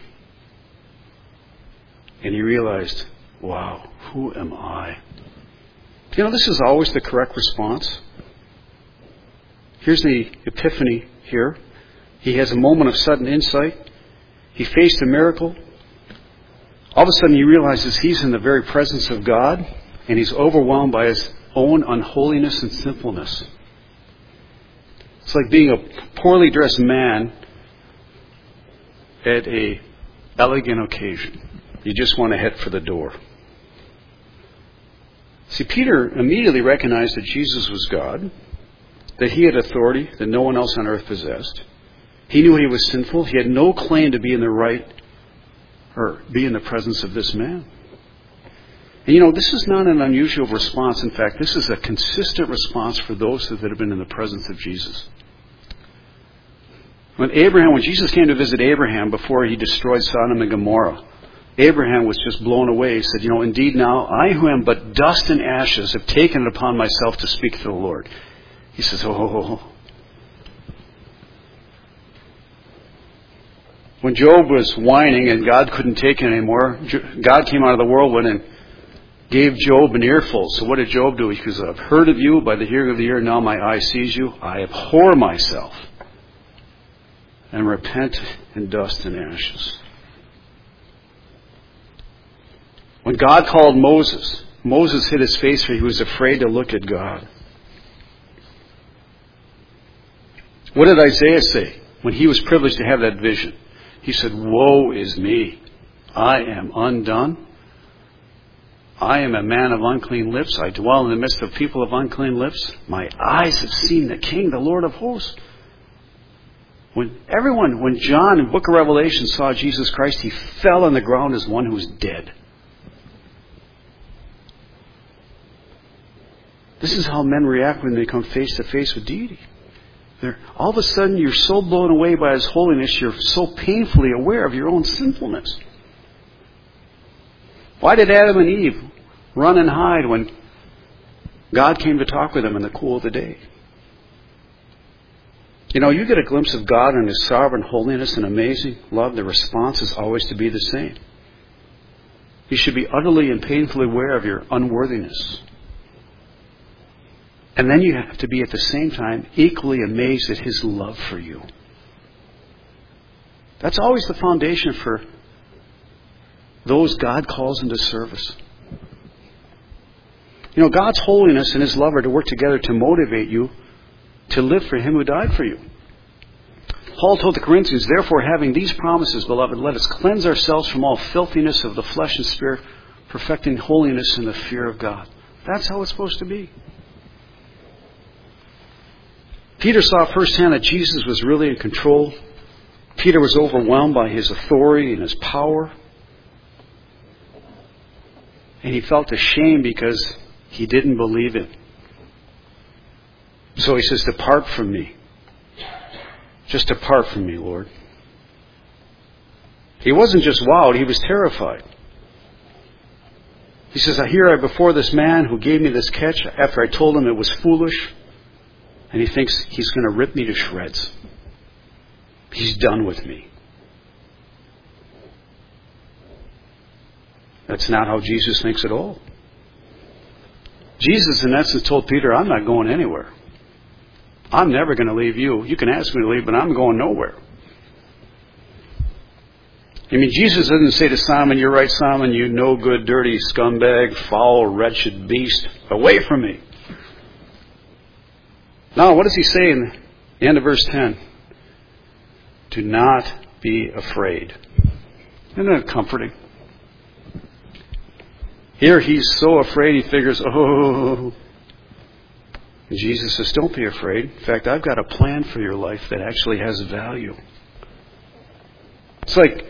And he realized, wow, who am I? You know, this is always the correct response. Here's the epiphany here. He has a moment of sudden insight. He faced a miracle. All of a sudden he realizes he's in the very presence of God, and he's overwhelmed by his own unholiness and sinfulness. It's like being a poorly dressed man at a elegant occasion. You just want to head for the door. See, Peter immediately recognized that Jesus was God, that he had authority that no one else on earth possessed. He knew he was sinful. He had no claim to be in the right or be in the presence of this man. And you know, this is not an unusual response. In fact, this is a consistent response for those that have been in the presence of Jesus. When Abraham, when Jesus came to visit Abraham before he destroyed Sodom and Gomorrah, Abraham was just blown away. He said, "You know, indeed now, I who am but dust and ashes have taken it upon myself to speak to the Lord." He says, oh, oh, oh. When Job was whining and God couldn't take it anymore, God came out of the whirlwind and gave Job an earful. So what did Job do? He says, "I've heard of you by the hearing of the ear, now my eye sees you. I abhor myself and repent in dust and ashes." When God called Moses, Moses hid his face for he was afraid to look at God. What did Isaiah say when he was privileged to have that vision? He said, "Woe is me. I am undone. I am a man of unclean lips. I dwell in the midst of people of unclean lips. My eyes have seen the King, the Lord of hosts." When everyone, when John in the book of Revelation saw Jesus Christ, he fell on the ground as one who was dead. This is how men react when they come face to face with deity. They're, all of a sudden, you're so blown away by His holiness, you're so painfully aware of your own sinfulness. Why did Adam and Eve run and hide when God came to talk with them in the cool of the day? You know, you get a glimpse of God and His sovereign holiness and amazing love, the response is always to be the same. You should be utterly and painfully aware of your unworthiness. And then you have to be at the same time equally amazed at His love for you. That's always the foundation for those God calls into service. You know, God's holiness and His love are to work together to motivate you to live for Him who died for you. Paul told the Corinthians, "Therefore, having these promises, beloved, let us cleanse ourselves from all filthiness of the flesh and spirit, perfecting holiness in the fear of God." That's how it's supposed to be. Peter saw firsthand that Jesus was really in control. Peter was overwhelmed by His authority and His power. And he felt ashamed because he didn't believe it. So he says, "Depart from me. Just depart from me, Lord." He wasn't just wowed, he was terrified. He says, "Here I before this man who gave me this catch after I told him it was foolish." And he thinks he's going to rip me to shreds. He's done with me. That's not how Jesus thinks at all. Jesus, in essence, told Peter, "I'm not going anywhere. I'm never going to leave you. You can ask me to leave, but I'm going nowhere." I mean, Jesus doesn't say to Simon, "You're right, Simon, you no good, dirty scumbag, foul, wretched beast. Away from me." No, what does He say in the end of verse ten? "Do not be afraid." Isn't that comforting? Here he's so afraid he figures, oh. And Jesus says, don't be afraid. In fact, I've got a plan for your life that actually has value. It's like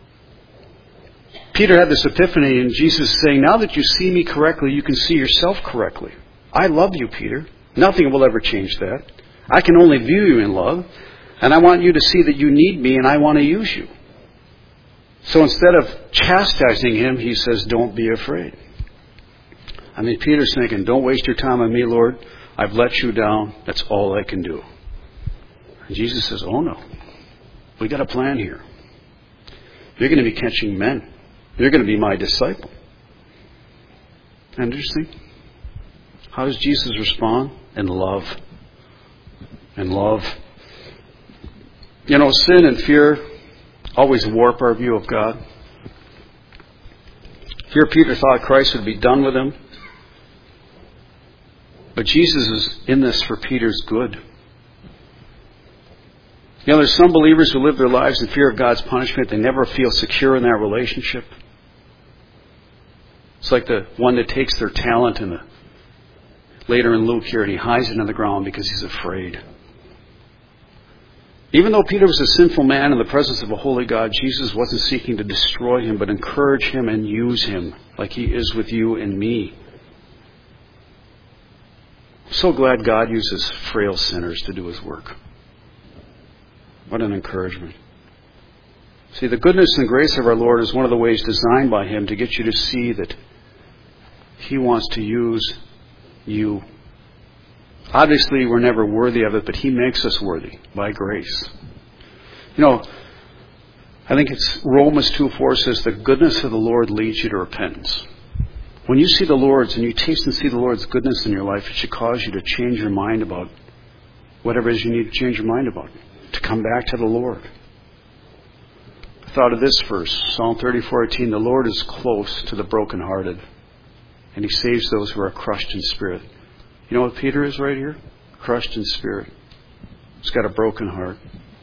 Peter had this epiphany, and Jesus is saying, now that you see me correctly, you can see yourself correctly. I love you, Peter. Nothing will ever change that. I can only view you in love, and I want you to see that you need me, and I want to use you. So instead of chastising him, he says, don't be afraid. I mean, Peter's thinking, don't waste your time on me, Lord. I've let you down. That's all I can do. And Jesus says, oh no. We got a plan here. You're going to be catching men. You're going to be my disciple. Interesting. How does Jesus respond? In love. In love. You know, sin and fear always warp our view of God. Here Peter thought Christ would be done with him. But Jesus is in this for Peter's good. You know, there's some believers who live their lives in fear of God's punishment. They never feel secure in that relationship. It's like the one that takes their talent in the later in Luke here, and he hides it in the ground because he's afraid. Even though Peter was a sinful man in the presence of a holy God, Jesus wasn't seeking to destroy him, but encourage him and use him like he is with you and me. I'm so glad God uses frail sinners to do his work. What an encouragement. See, the goodness and grace of our Lord is one of the ways designed by him to get you to see that he wants to use you. Obviously, we're never worthy of it, but he makes us worthy by grace. You know, I think it's Romans two four says, the goodness of the Lord leads you to repentance. When you see the Lord's and you taste and see the Lord's goodness in your life, it should cause you to change your mind about whatever it is you need to change your mind about. To come back to the Lord. I thought of this verse, Psalm thirty-four eighteen, the Lord is close to the brokenhearted, and he saves those who are crushed in spirit. You know what Peter is right here? Crushed in spirit. He's got a broken heart.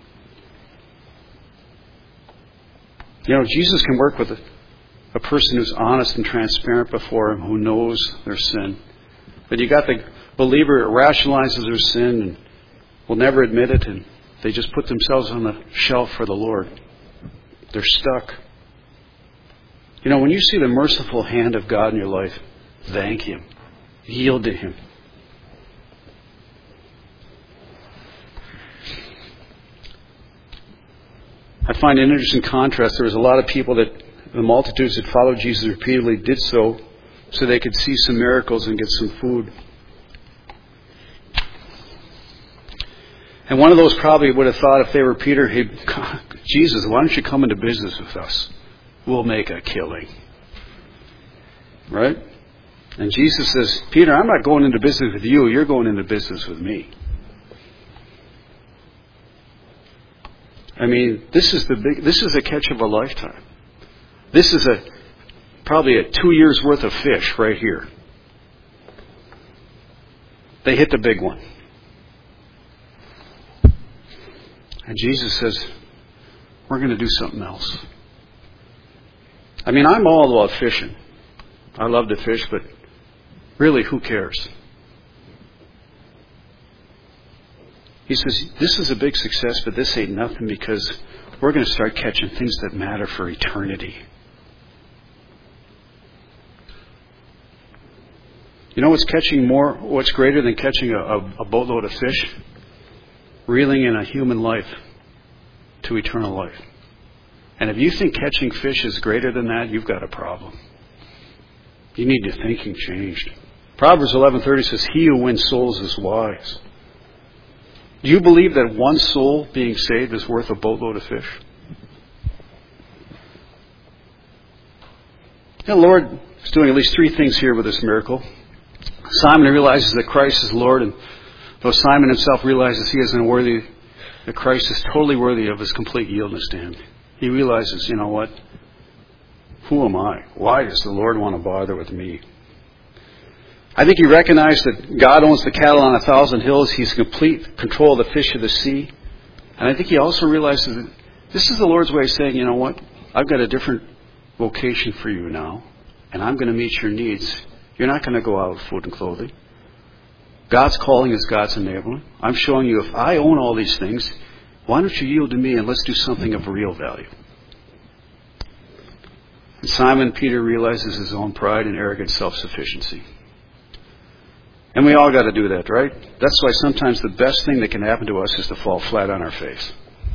You know, Jesus can work with a, a person who's honest and transparent before him, who knows their sin. But you got the believer who rationalizes their sin and will never admit it, and they just put themselves on the shelf for the Lord. They're stuck. You know, when you see the merciful hand of God in your life, thank him. Yield to him. I find an interesting contrast. There was a lot of people that, the multitudes that followed Jesus repeatedly did so, so they could see some miracles and get some food. And one of those probably would have thought, if they were Peter, hey, Jesus, why don't you come into business with us? We'll make a killing. Right? And Jesus says, Peter, I'm not going into business with you. You're going into business with me. I mean, this is the big, this is the catch of a lifetime. This is a probably a two years worth of fish right here. They hit the big one. And Jesus says, we're going to do something else. I mean, I'm all about fishing. I love to fish, but really, who cares? He says, this is a big success, but this ain't nothing, because we're going to start catching things that matter for eternity. You know what's catching more, what's greater than catching a, a, a boatload of fish? Reeling in a human life to eternal life. And if you think catching fish is greater than that, you've got a problem. You need your thinking changed. Proverbs eleven thirty says, he who wins souls is wise. Do you believe that one soul being saved is worth a boatload of fish? The Lord is doing at least three things here with this miracle. Simon realizes that Christ is Lord, and though Simon himself realizes he isn't worthy, that Christ is totally worthy of his complete yieldness to him. He realizes, you know what? Who am I? Why does the Lord want to bother with me? I think he recognized that God owns the cattle on a thousand hills. He's in complete control of the fish of the sea. And I think he also realizes that this is the Lord's way of saying, you know what? I've got a different vocation for you now. and I'm going to meet your needs. You're not going to go out with food and clothing. God's calling is God's enabling. I'm showing you if I own all these things, why don't you yield to me and let's do something of real value. And Simon Peter realizes his own pride and arrogant self-sufficiency. And we all got to do that, right? That's why sometimes the best thing that can happen to us is to fall flat on our face.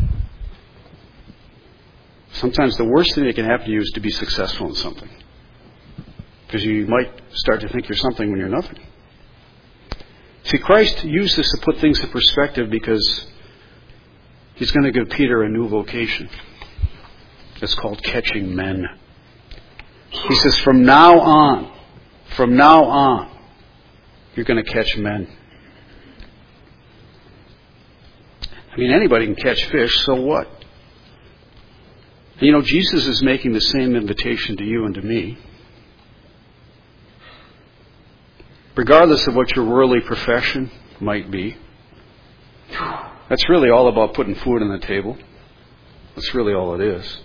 Sometimes the worst thing that can happen to you is to be successful in something. Because you might start to think you're something when you're nothing. See, Christ used this to put things in perspective because He's going to give Peter a new vocation. It's called catching men. He says, from now on, from now on, you're going to catch men. I mean, anybody can catch fish, so what? You know, Jesus is making the same invitation to you and to me. Regardless of what your worldly profession might be, that's really all about putting food on the table. That's really all it is.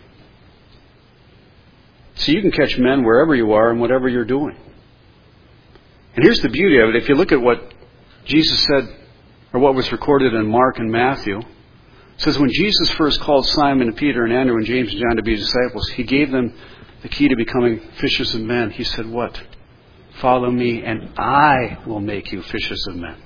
So you can catch men wherever you are and whatever you're doing. And here's the beauty of it. If you look at what Jesus said, or what was recorded in Mark and Matthew, it says when Jesus first called Simon and Peter and Andrew and James and John to be disciples, He gave them the key to becoming fishers of men. He said what? Follow me and I will make you fishers of men.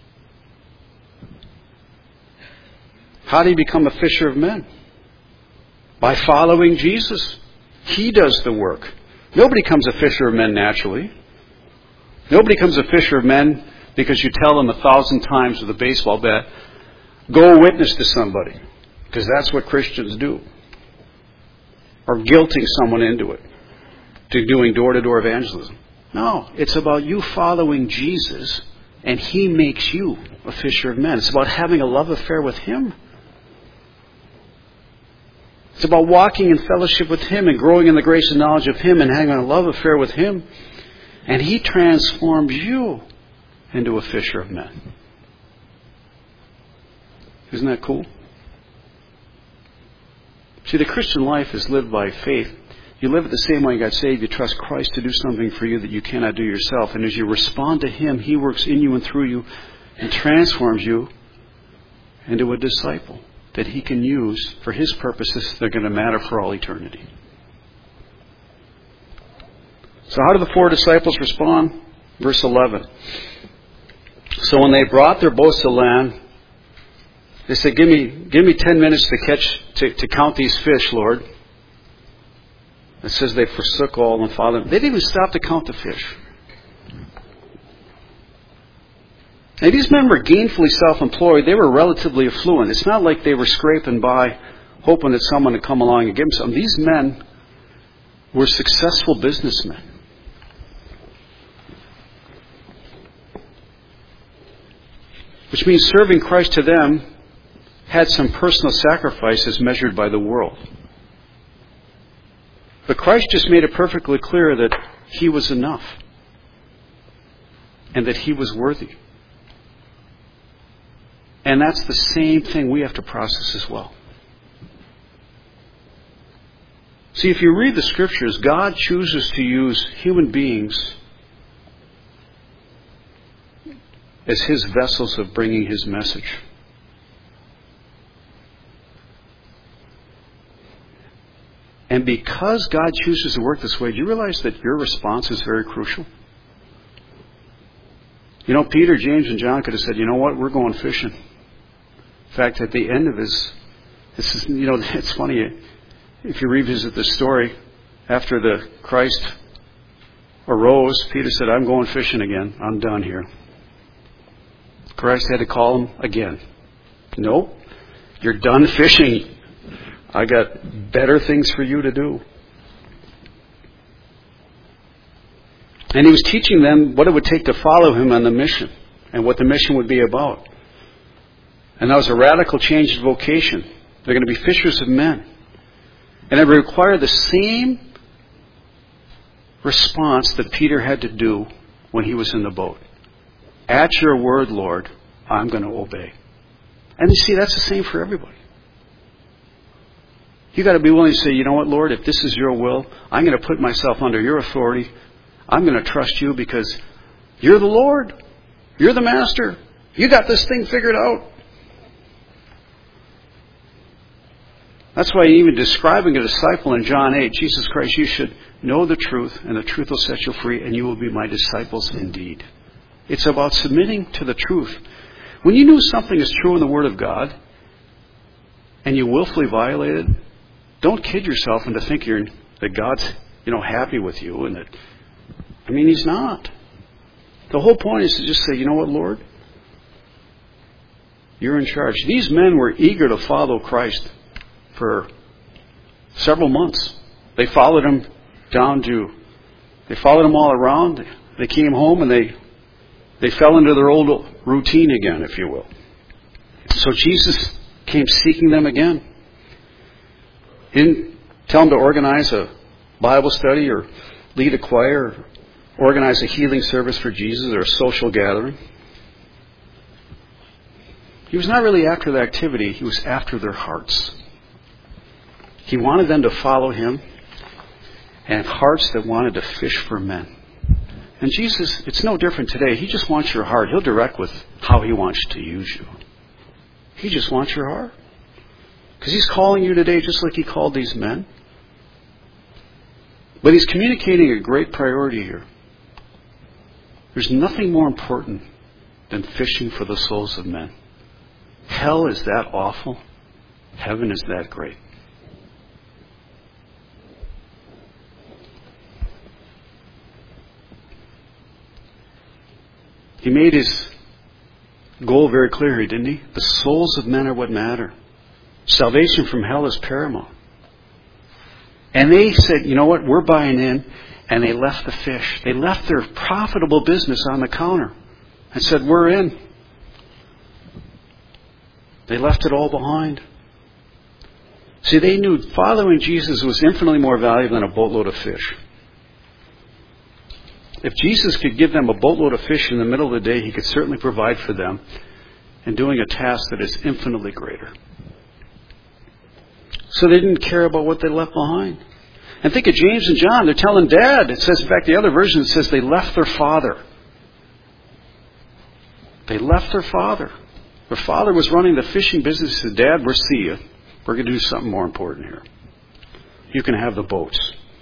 How do you become a fisher of men? By following Jesus. He does the work. Nobody becomes a fisher of men naturally. Nobody becomes a fisher of men because you tell them a thousand times with a baseball bat, go witness to somebody. Because that's what Christians do. Or guilting someone into it. To doing door-to-door evangelism. No, it's about you following Jesus and He makes you a fisher of men. It's about having a love affair with Him. It's about walking in fellowship with Him and growing in the grace and knowledge of Him and having a love affair with Him. And He transforms you into a fisher of men. Isn't that cool? See, the Christian life is lived by faith. You live it the same way you got saved. You trust Christ to do something for you that you cannot do yourself. And as you respond to Him, He works in you and through you and transforms you into a disciple that He can use for His purposes that are going to matter for all eternity. So how do the four disciples respond? Verse eleven. So when they brought their boats to land, they said, give me give me ten minutes to catch to, to count these fish, Lord. It says they forsook all and followed Him. They didn't even stop to count the fish. Now, these men were gainfully self-employed. They were relatively affluent. It's not like they were scraping by, hoping that someone would come along and give them something. These men were successful businessmen. Which means serving Christ to them had some personal sacrifices measured by the world. But Christ just made it perfectly clear that He was enough. And that He was worthy. And that's the same thing we have to process as well. See, if you read the Scriptures, God chooses to use human beings as His vessels of bringing His message. And because God chooses to work this way, do you realize that your response is very crucial? You know, Peter, James, and John could have said, you know what, we're going fishing. In fact, at the end of his, this is, you know, it's funny, if you revisit the story, after the Christ arose, Peter said, I'm going fishing again. I'm done here. Christ had to call him again. Nope, you're done fishing. I got better things for you to do. And He was teaching them what it would take to follow Him on the mission and what the mission would be about. And that was a radical change in vocation. They're going to be fishers of men. And it required the same response that Peter had to do when he was in the boat. At your word, Lord, I'm going to obey. And you see, that's the same for everybody. You got to be willing to say, you know what, Lord, if this is your will, I'm going to put myself under your authority. I'm going to trust you because you're the Lord. You're the master. You got this thing figured out. That's why even describing a disciple in John eight, Jesus Christ, you should know the truth, and the truth will set you free, and you will be my disciples indeed. It's about submitting to the truth. When you know something is true in the Word of God, and you willfully violate it, don't kid yourself into thinking that God's, you know, happy with you, and that, I mean, He's not. The whole point is to just say, you know what, Lord? You're in charge. These men were eager to follow Christ for several months. They followed Him down to, they followed Him all around. They came home and they they fell into their old routine again, if you will. So Jesus came seeking them again. He didn't tell them to organize a Bible study or lead a choir or organize a healing service for Jesus or a social gathering. He was not really after the activity. He was after their hearts. He wanted them to follow Him and hearts that wanted to fish for men. And Jesus, it's no different today. He just wants your heart. He'll direct with how He wants to use you. He just wants your heart. Because He's calling you today just like He called these men. But He's communicating a great priority here. There's nothing more important than fishing for the souls of men. Hell is that awful. Heaven is that great. He made His goal very clear here, didn't He? The souls of men are what matter. Salvation from hell is paramount. And they said, you know what, we're buying in. And they left the fish. They left their profitable business on the counter and said, we're in. They left it all behind. See, they knew following Jesus was infinitely more valuable than a boatload of fish. If Jesus could give them a boatload of fish in the middle of the day, He could certainly provide for them in doing a task that is infinitely greater. So they didn't care about what they left behind. And think of James and John. They're telling Dad. It says, in fact, the other version says they left their father. They left their father. Their father was running the fishing business. He said, Dad, we'll see you. We're going to do something more important here. You can have the boats.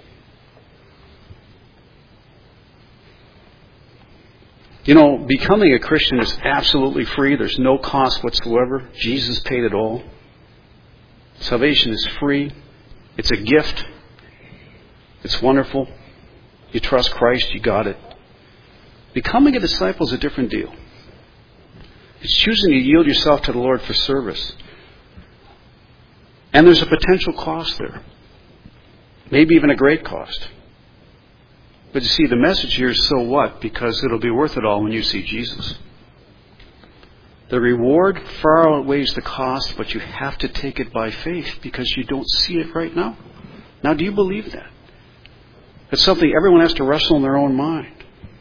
You know, becoming a Christian is absolutely free. There's no cost whatsoever. Jesus paid it all. Salvation is free. It's a gift. It's wonderful. You trust Christ, you got it. Becoming a disciple is a different deal. It's choosing to yield yourself to the Lord for service. And there's a potential cost there. Maybe even a great cost. But you see, the message here is so what? Because it'll be worth it all when you see Jesus. The reward far outweighs the cost, but you have to take it by faith because you don't see it right now. Now, do you believe that? It's something everyone has to wrestle in their own mind.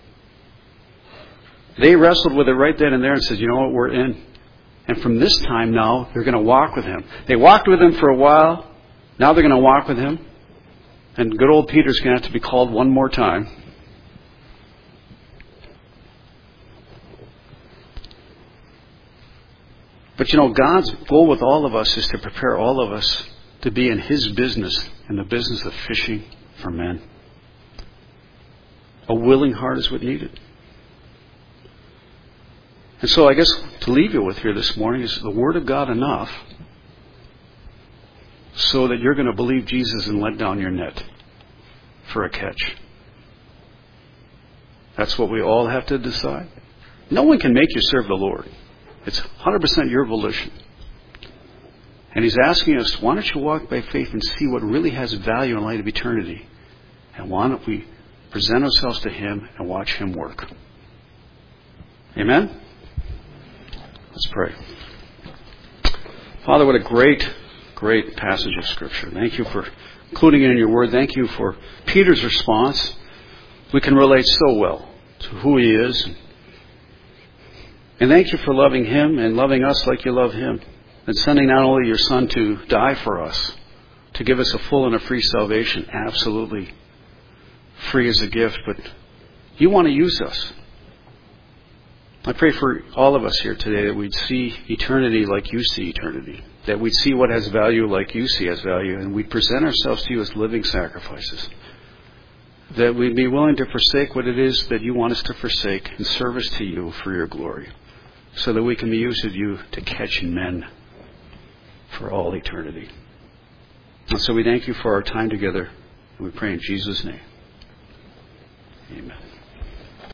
They wrestled with it right then and there and said, you know what, we're in. And from this time now, they're going to walk with Him. They walked with Him for a while. Now they're going to walk with Him. And good old Peter's going to have to be called one more time. But you know, God's goal with all of us is to prepare all of us to be in His business, in the business of fishing for men. A willing heart is what needed. And so I guess to leave you with here this morning is the Word of God enough so that you're going to believe Jesus and let down your net for a catch. That's what we all have to decide. No one can make you serve the Lord. It's one hundred percent your volition. And He's asking us, why don't you walk by faith and see what really has value in light of eternity? And why don't we present ourselves to Him and watch Him work? Amen? Let's pray. Father, what a great, great passage of Scripture. Thank you for including it in your Word. Thank you for Peter's response. We can relate so well to who he is. And thank you for loving him and loving us like you love him. And sending not only your Son to die for us, to give us a full and a free salvation, absolutely free as a gift, but you want to use us. I pray for all of us here today that we'd see eternity like you see eternity, that we'd see what has value like you see has value, and we'd present ourselves to you as living sacrifices, that we'd be willing to forsake what it is that you want us to forsake in service to you for your glory, so that we can be used of you to catch men for all eternity. And so we thank you for our time together, and we pray in Jesus' name. Amen.